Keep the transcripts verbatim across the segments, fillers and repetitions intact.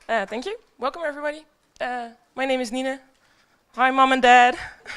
Uh, thank you. Welcome, everybody. Uh, my name is Nina. Hi, Mom and Dad.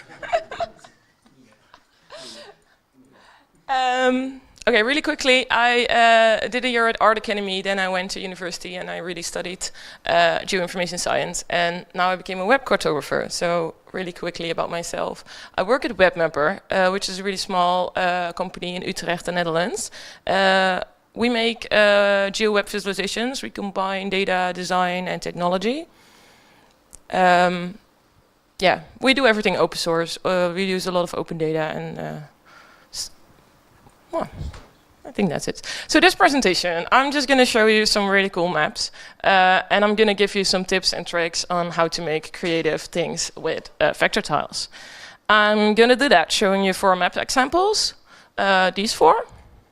um, okay, really quickly, I uh, did a year at Art Academy, then I went to university and I really studied uh, geoinformation science, and now I became a web cartographer. So really quickly about myself. I work at Webmapper, uh, which is a really small uh, company in Utrecht, the Netherlands. Uh, We make uh, geo-web visualizations. We combine data, design, and technology. Um, yeah, we do everything open source. Uh, we use a lot of open data, and uh, well, I think that's it. So this presentation, I'm just going to show you some really cool maps, uh, and I'm going to give you some tips and tricks on how to make creative things with uh, vector tiles. I'm going to do that, showing you four map examples. Uh, these four.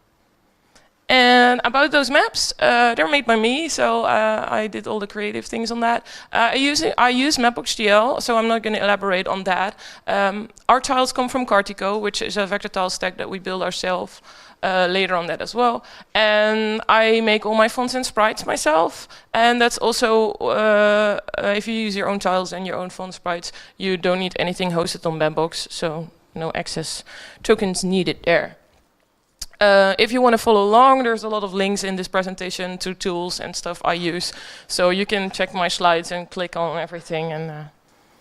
And about those maps, uh, they're made by me, so uh, I did all the creative things on that. Uh, I use I use Mapbox.gl, so I'm not going to elaborate on that. Um, our tiles come from Cartico, which is a vector tile stack that we build ourselves. Uh, later on that as well. And I make all my fonts and sprites myself. And that's also, uh, uh, if you use your own tiles and your own font sprites, you don't need anything hosted on Mapbox, so no access tokens needed there. Uh, if you want to follow along, there's a lot of links in this presentation to tools and stuff I use. So you can check my slides and click on everything. And uh.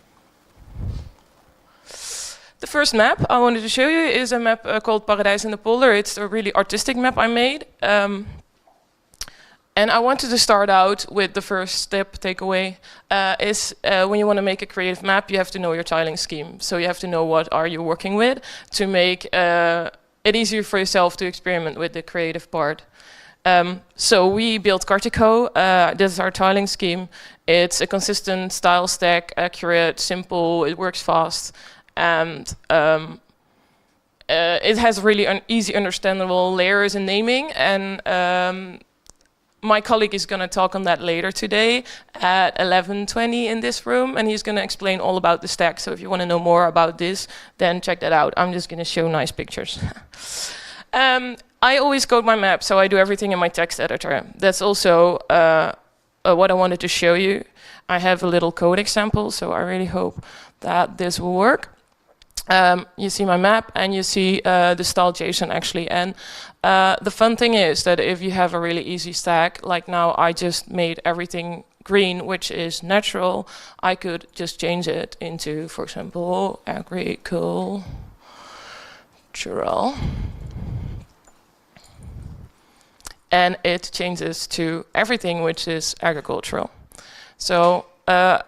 The first map I wanted to show you is a map uh, called Paradijs in de Polder. It's a really artistic map I made. Um, and I wanted to start out with the first step, takeaway, uh, is uh, when you want to make a creative map, you have to know your tiling scheme. So you have to know what are you working with to make uh, it easier for yourself to experiment with the creative part. Um, so we built Cartico. Uh, this is our tiling scheme. It's a consistent style stack, accurate, simple, it works fast, and um, uh, it has really an easy understandable layers and naming. And um, my colleague is going to talk on that later today at eleven twenty in this room, and he's going to explain all about the stack. So if you want to know more about this, then check that out. I'm just going to show nice pictures. um, I always code my map, so I do everything in my text editor. That's also uh, uh, what I wanted to show you. I have a little code example, so I really hope that this will work. Um, you see my map, and you see uh, the style JSON actually. And uh, the fun thing is that if you have a really easy stack, like now I just made everything green, which is natural, I could just change it into, for example, agricultural. And it changes to everything which is agricultural. So uh,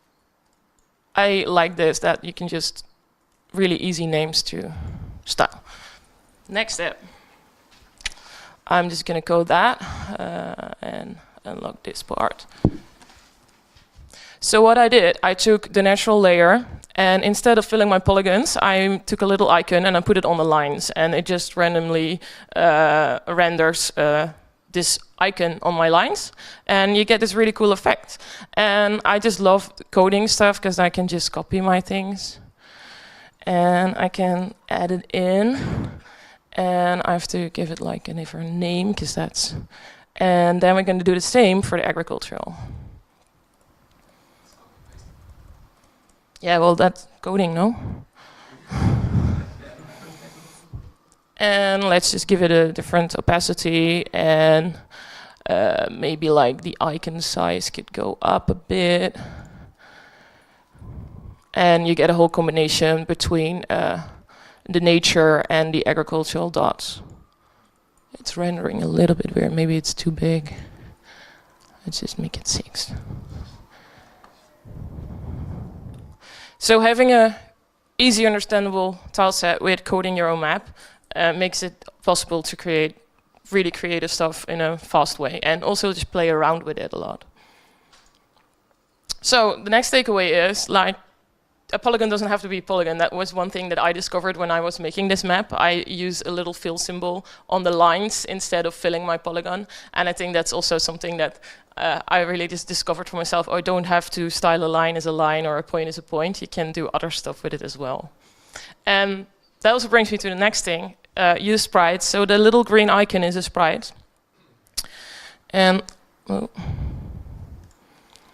I like this, that you can just really easy names to style. Next step. I'm just going to code that uh, and unlock this part. So what I did, I took the natural layer, and instead of filling my polygons, I took a little icon and I put it on the lines, and it just randomly uh, renders uh, this icon on my lines, and you get this really cool effect. And I just love coding stuff because I can just copy my things. And I can add it in, and I have to give it like a different name, because that's, and then we're going to do the same for the agricultural. Yeah, well, that's coding, no? And let's just give it a different opacity, and uh, maybe like the icon size could go up a bit. And you get a whole combination between uh, the nature and the agricultural dots. It's rendering a little bit weird. Maybe it's too big. Let's just make it six. So having a easy understandable tile set with coding your own map uh, makes it possible to create really creative stuff in a fast way, and also just play around with it a lot. So the next takeaway is, like, a polygon doesn't have to be a polygon. That was one thing that I discovered when I was making this map. I use a little fill symbol on the lines instead of filling my polygon. And I think that's also something that uh, I really just discovered for myself. Oh, I don't have to style a line as a line or a point as a point. You can do other stuff with it as well. And that also brings me to the next thing, uh, use sprites. So the little green icon is a sprite. And, well,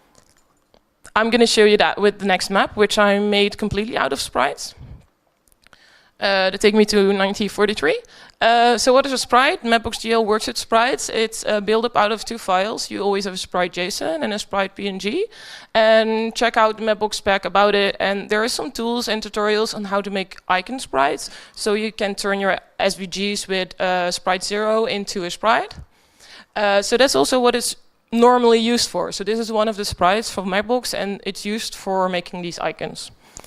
I'm going to show you that with the next map, which I made completely out of sprites. Uh, that take me to nineteen forty-three. Uh, so what is a sprite? Mapbox.gl works with sprites. It's uh, built up out of two files. You always have a sprite JSON and a sprite P N G. And check out the Mapbox spec about it. And there are some tools and tutorials on how to make icon sprites. So you can turn your S V Gs with uh, sprite zero into a sprite. Uh, so that's also what it's normally used for. So this is one of the sprites from Mapbox, and it's used for making these icons.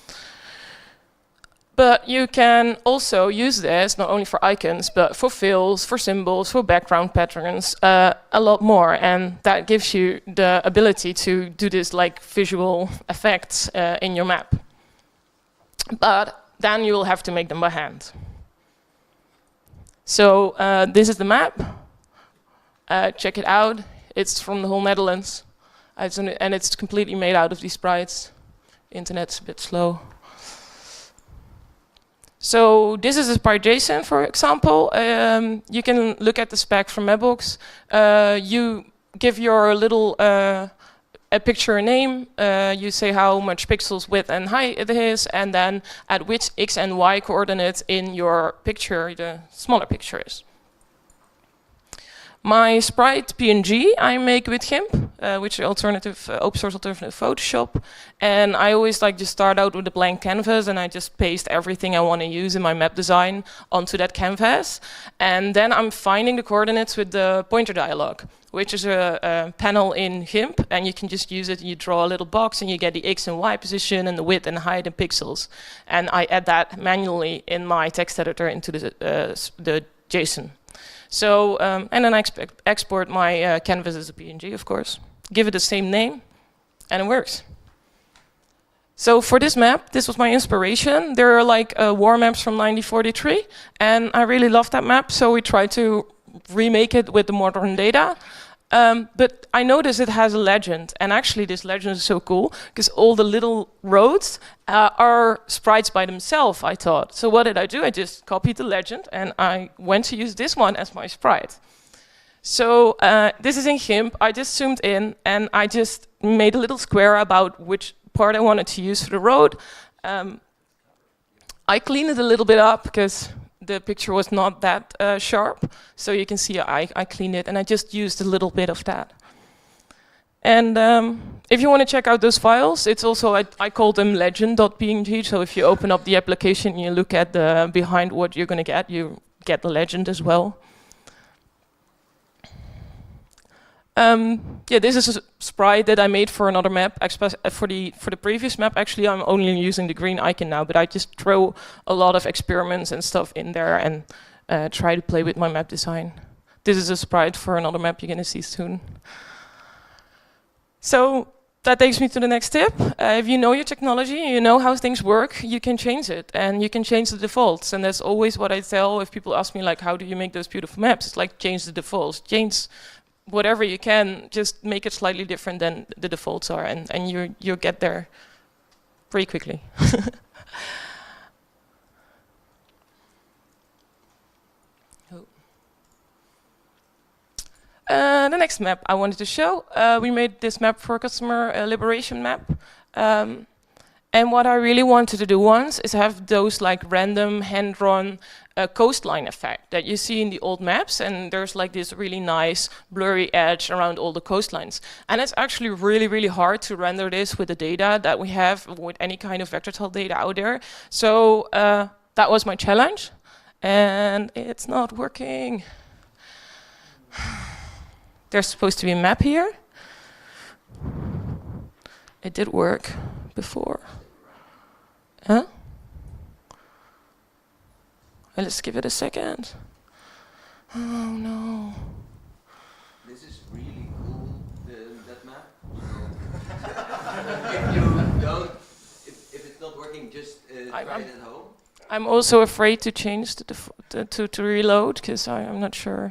But you can also use this not only for icons, but for fills, for symbols, for background patterns, uh, a lot more. And that gives you the ability to do this like visual effects uh, in your map. But then you will have to make them by hand. So uh, this is the map. Uh, check it out. It's from the whole Netherlands. It's an, and it's completely made out of these sprites. Internet's a bit slow. So this is a sprite JSON, for example. Um, you can look at the spec from Mapbox. Uh, you give your little uh, a picture a name. Uh, you say how much pixels width and height it is, and then at which x and y coordinates in your picture the smaller picture is. My sprite P N G I make with GIMP, uh, which is alternative, uh, open source alternative Photoshop. And I always like to start out with a blank canvas, and I just paste everything I want to use in my map design onto that canvas. And then I'm finding the coordinates with the pointer dialog, which is a, a panel in GIMP, and you can just use it. You draw a little box, and you get the x and y position, and the width and height in pixels. And I add that manually in my text editor into the, uh, the JSON. So, um, and then I export my uh, canvas as a P N G, of course. Give it the same name, and it works. So for this map, this was my inspiration. There are like uh, war maps from nineteen forty-three, and I really love that map, so we tried to remake it with the modern data. Um, but I noticed it has a legend, and actually this legend is so cool, because all the little roads uh, are sprites by themselves, I thought. So what did I do? I just copied the legend, and I went to use this one as my sprite. So uh, this is in GIMP. I just zoomed in, and I just made a little square about which part I wanted to use for the road. Um, I cleaned it a little bit up, because the picture was not that uh, sharp, so you can see I, I cleaned it, and I just used a little bit of that. And um, if you want to check out those files, it's also, I, I call them legend dot P N G, so if you open up the application and you look at the behind what you're going to get, you get the legend as well. Um, yeah, this is a sprite that I made for another map. For the for the previous map, actually, I'm only using the green icon now, but I just throw a lot of experiments and stuff in there and uh, try to play with my map design. This is a sprite for another map you're going to see soon. So that takes me to the next tip. Uh, if you know your technology, you know how things work, you can change it, and you can change the defaults. And that's always what I tell if people ask me, like, how do you make those beautiful maps? It's like, change the defaults. Change whatever you can, just make it slightly different than the defaults are, and, and you you'll get there pretty quickly. oh. uh, the next map I wanted to show, uh, we made this map for a customer uh, liberation map. Um, and what I really wanted to do once is have those like random hand-drawn uh, coastline effect that you see in the old maps, and there's like this really nice blurry edge around all the coastlines. And it's actually really, really hard to render this with the data that we have with any kind of vector tile data out there. So uh, that was my challenge, and it's not working. There's supposed to be a map here. It did work before. Huh? Well, let's give it a second. Oh no. This is really cool, the, that map. if you don't, if, if it's not working, just uh, try I'm, it at home. I'm also afraid to change the def to, to, to reload, because I'm not sure.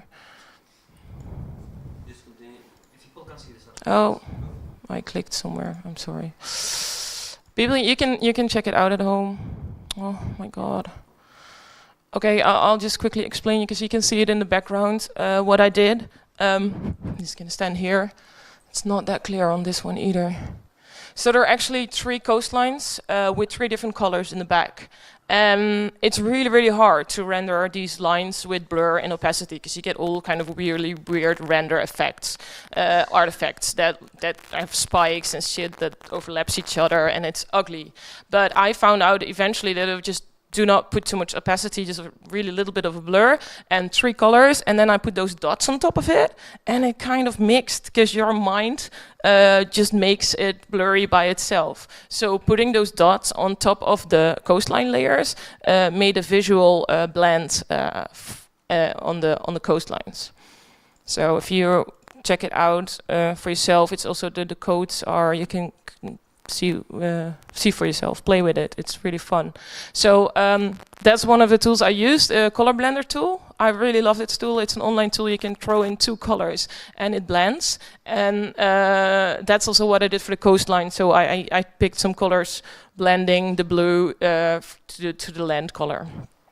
Just continue. If people can see this. Oh, I clicked somewhere. I'm sorry. People, you can you can check it out at home. Oh my God. Okay, I'll, I'll just quickly explain, because you can see it in the background. Uh, what I did. Um, I'm just gonna stand here. It's not that clear on this one either. So there are actually three coastlines uh, with three different colors in the back. Um, it's really, really hard to render these lines with blur and opacity because you get all kind of weirdly weird render effects, uh, artifacts that, that have spikes and shit that overlaps each other, and it's ugly. But I found out eventually that it just do not put too much opacity, just a really little bit of a blur and three colors, and then I put those dots on top of it, and it kind of mixed because your mind uh, just makes it blurry by itself. So putting those dots on top of the coastline layers uh, made a visual uh, blend uh, f uh, on the on the coastlines. So if you check it out uh, for yourself, it's also the, the codes are you can see uh, see for yourself, play with it. It's really fun. So um, that's one of the tools I used, a color blender tool. I really love this tool. It's an online tool. You can throw in two colors and it blends. And uh, that's also what I did for the coastline. So I, I, I picked some colors, blending the blue uh, to, the, to the land color.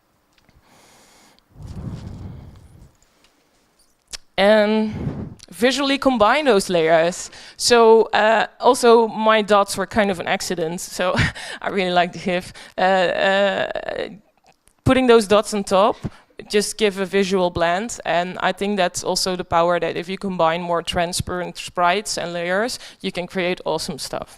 And visually combine those layers. So uh, also my dots were kind of an accident, so I really like the GIF. Uh, uh, putting those dots on top just give a visual blend, and I think that's also the power that if you combine more transparent sprites and layers, you can create awesome stuff.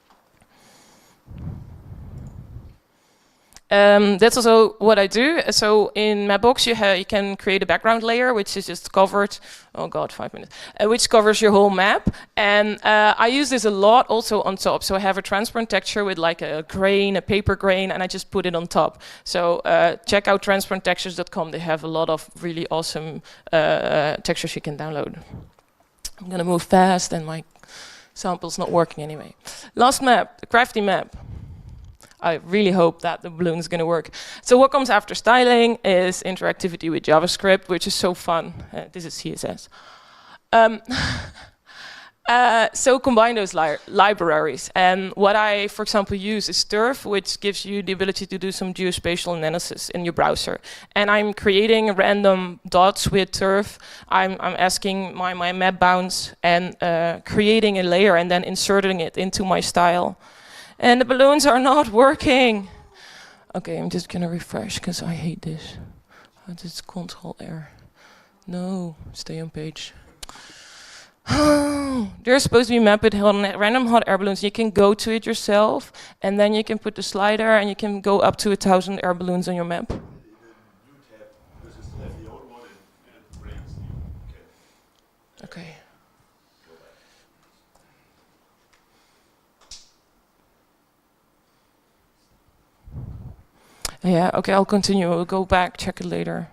Um, that's also what I do. So in Mapbox, you, you can create a background layer, which is just covered. Oh god, five minutes. Uh, which covers your whole map, and uh, I use this a lot also on top. So I have a transparent texture with like a grain, a paper grain, and I just put it on top. So uh, check out transparent textures dot com. They have a lot of really awesome uh, textures you can download. I'm gonna move fast, and my sample's not working anyway. Last map, the crafty map. I really hope that the balloon is going to work. So what comes after styling is interactivity with JavaScript, which is so fun. Uh, this is C S S. Um, uh, so combine those li libraries. And what I, for example, use is Turf, which gives you the ability to do some geospatial analysis in your browser. And I'm creating random dots with Turf. I'm, I'm asking my, my map bounds and uh, creating a layer and then inserting it into my style. And the balloons are not working. Okay, I'm just gonna refresh because I hate this. I just control R. No, stay on page. They're supposed to be mapped with random hot air balloons. You can go to it yourself, and then you can put the slider, and you can go up to a thousand air balloons on your map. Okay. Yeah, okay, I'll continue. We'll go back, check it later.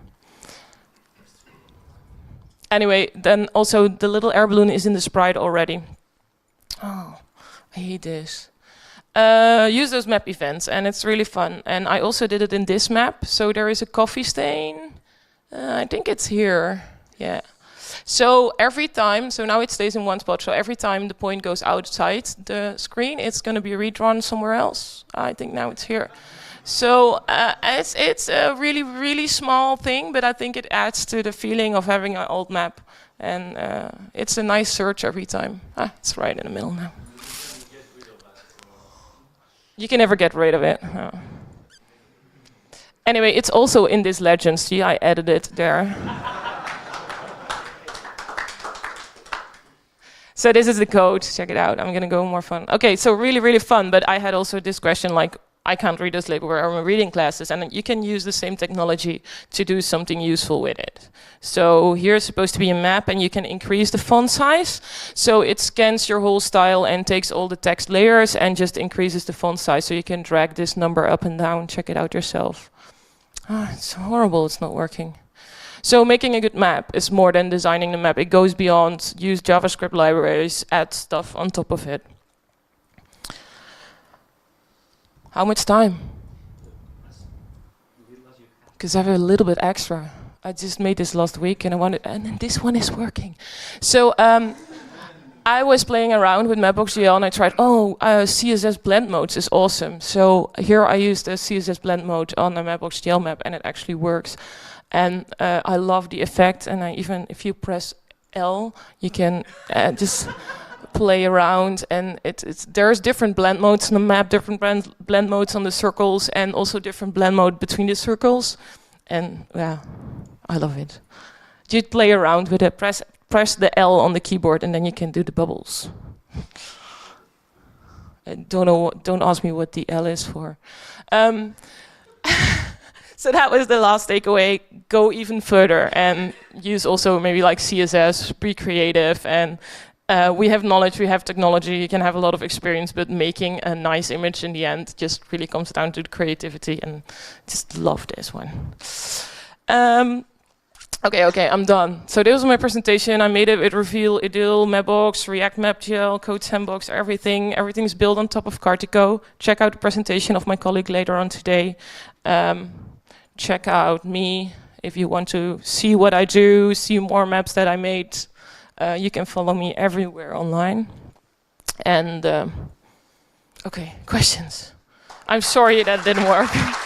Anyway, then also the little air balloon is in the sprite already. Oh, I hate this. Uh, use those map events, and it's really fun. And I also did it in this map. So there is a coffee stain. Uh, I think it's here. Yeah. So every time, so now it stays in one spot. So every time the point goes outside the screen, it's going to be redrawn somewhere else. I think now it's here. So uh, it's, it's a really, really small thing, but I think it adds to the feeling of having an old map. And uh, it's a nice search every time. Ah, it's right in the middle now. You can never get rid of it. No. Anyway, it's also in this legend. See, I added it there. So this is the code. Check it out. I'm going to go more fun. Okay, so really, really fun. But I had also this question like, I can't read this label where I'm reading classes, and you can use the same technology to do something useful with it. So here's supposed to be a map, and you can increase the font size. So it scans your whole style and takes all the text layers and just increases the font size. So you can drag this number up and down. Check it out yourself. Ah, it's horrible, it's not working. So making a good map is more than designing the map. It goes beyond use JavaScript libraries, add stuff on top of it. How much time? Because I have a little bit extra. I just made this last week, and I wanted, and then this one is working. So um, I was playing around with Mapbox G L, and I tried. Oh, uh, C S S blend modes is awesome. So here I used the C S S blend mode on the Mapbox G L map, and it actually works. And uh, I love the effect. And I even, if you press L, you can uh, just play around, and it, it's there's different blend modes on the map, different blend, blend modes on the circles, and also different blend mode between the circles. And yeah, I love it. You play around with it, press press the L on the keyboard, and then you can do the bubbles. I don't know. What, don't ask me what the L is for. Um, so that was the last takeaway. Go even further and use also maybe like C S S, be creative, and uh, we have knowledge, we have technology, you can have a lot of experience, but making a nice image in the end just really comes down to the creativity, and just love this one. Um, Okay, okay, I'm done. So this was my presentation. I made it with Reveal, Idyll, Mapbox, React MapGL, Code Sandbox, everything. Everything's built on top of Kartico. Check out the presentation of my colleague later on today. Um, check out me if you want to see what I do, see more maps that I made. Uh, you can follow me everywhere online. And, um, okay, questions. I'm sorry that didn't work.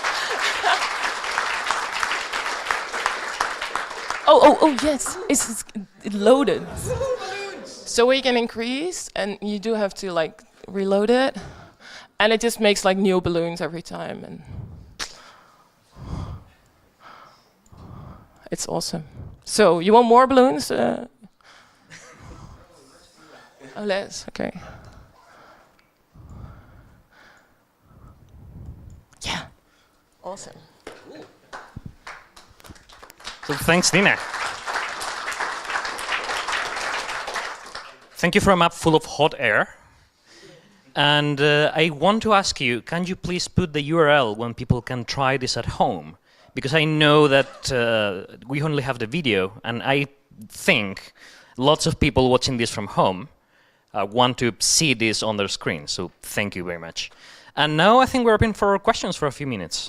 Oh, oh, oh, yes, it's, it's it loaded. So we can increase, and you do have to like reload it, and it just makes like new balloons every time, and it's awesome. So you want more balloons? Uh, oh, less, okay. Yeah, awesome. So thanks, Nina. Thank you for a map full of hot air. And uh, I want to ask you, can you please put the U R L when people can try this at home? Because I know that uh, we only have the video, and I think lots of people watching this from home uh, want to see this on their screen. So thank you very much. And now I think we're open for questions for a few minutes.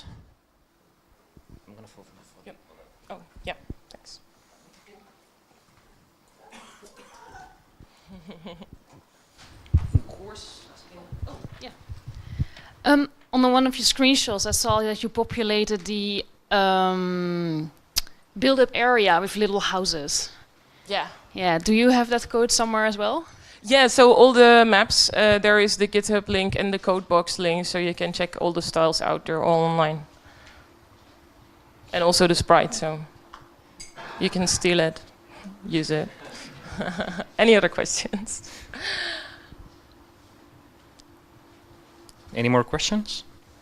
Um, on the one of your screenshots, I saw that you populated the um, build-up area with little houses. Yeah. Yeah. Do you have that code somewhere as well? Yeah. So all the maps, uh, there is the GitHub link and the Codebox link, so you can check all the styles out. They're all online, and also the sprite. So you can steal it, use it. Any other questions? Any more questions?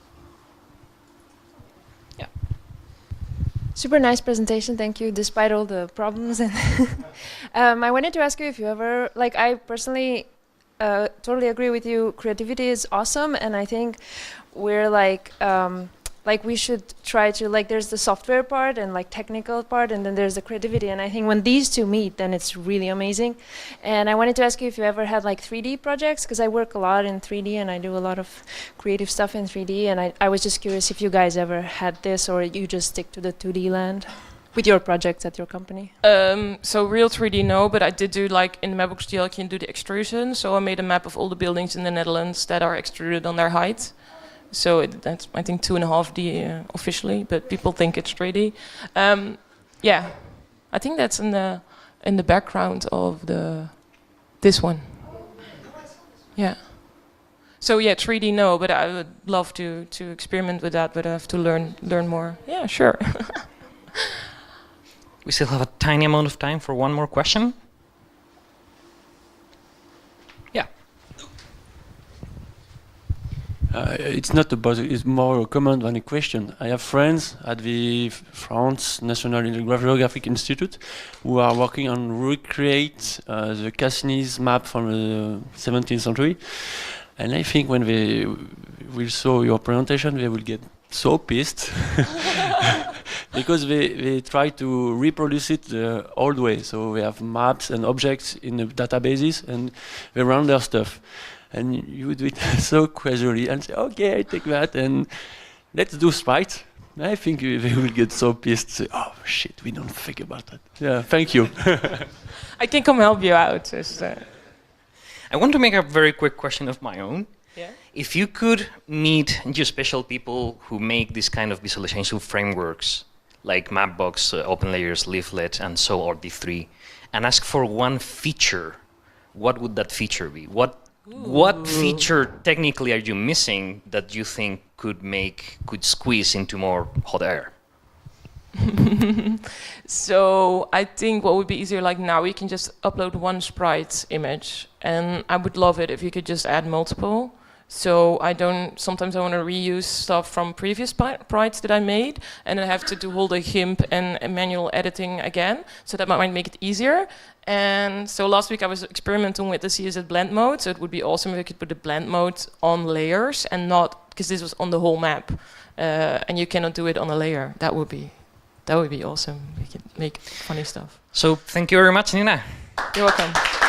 Yeah. Super nice presentation, thank you, despite all the problems. And um, I wanted to ask you if you ever, like I personally uh, totally agree with you, creativity is awesome, and I think we're like, um, like we should try to, like there's the software part and like technical part, and then there's the creativity, and I think when these two meet, then it's really amazing. And I wanted to ask you if you ever had like three D projects, because I work a lot in three D and I do a lot of creative stuff in three D, and I, I was just curious if you guys ever had this, or you just stick to the two D land with your projects at your company. Um, so real three D, no, but I did do like in Mapbox G L, you can do the extrusion. So I made a map of all the buildings in the Netherlands that are extruded on their height. So it, that's, I think, two and a half D uh, officially, but people think it's three D. Um, yeah, I think that's in the in the background of the this one. Yeah. So yeah, three D no, but I would love to to experiment with that, but I have to learn learn more. Yeah, sure. We still have a tiny amount of time for one more question. Yeah. Uh, it's not about, it's more a comment than a question. I have friends at the France National Geographic Institute who are working on recreate uh, the Cassini's map from the seventeenth century. And I think when they will saw your presentation, they will get so pissed because they, they try to reproduce it the old way. So they have maps and objects in the databases and they render stuff. And you do it so casually and say, okay, I take that and let's do sprite. I think they will get so pissed. Say, oh shit, we don't think about that. Yeah, thank you. I can come help you out. Just, uh I want to make a very quick question of my own. Yeah. If you could meet just special people who make this kind of visualization frameworks, like Mapbox, uh, OpenLayers, Leaflet, and so on, D three, and ask for one feature what would that feature be? What what feature technically are you missing that you think could make could squeeze into more hot air? So I think what would be easier, like now we can just upload one sprite image, and I would love it if you could just add multiple. So I don't, sometimes I want to reuse stuff from previous sprites that I made, and I have to do all the GIMP and, and manual editing again, so that might make it easier. And so last week I was experimenting with the C S Z blend mode, so it would be awesome if I could put the blend mode on layers and not, because this was on the whole map, uh, and you cannot do it on a layer. That would be, that would be awesome. We could make funny stuff. So thank you very much, Nina. You're welcome.